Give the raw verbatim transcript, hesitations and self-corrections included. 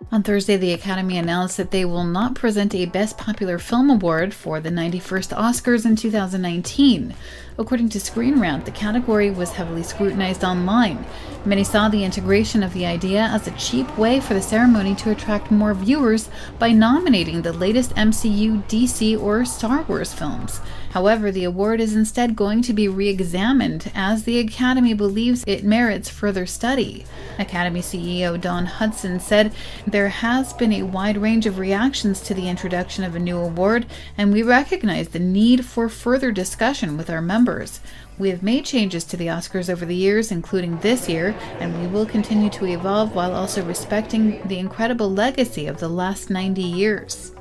On Thursday, the Academy announced that they will not present a Best Popular Film Award for the ninety-first Oscars in two thousand nineteen. According to Screen Rant, the category was heavily scrutinized online. Many saw the integration of the idea as a cheap way for the ceremony to attract more viewers by nominating the latest M C U, D C, or Star Wars films. However, the award is instead going to be re-examined as the Academy believes it merits further study. Academy C E O Don Hudson said, "There has been a wide range of reactions to the introduction of a new award, and we recognize the need for further discussion with our members. We have made changes to the Oscars over the years, including this year, and we will continue to evolve while also respecting the incredible legacy of the last ninety years.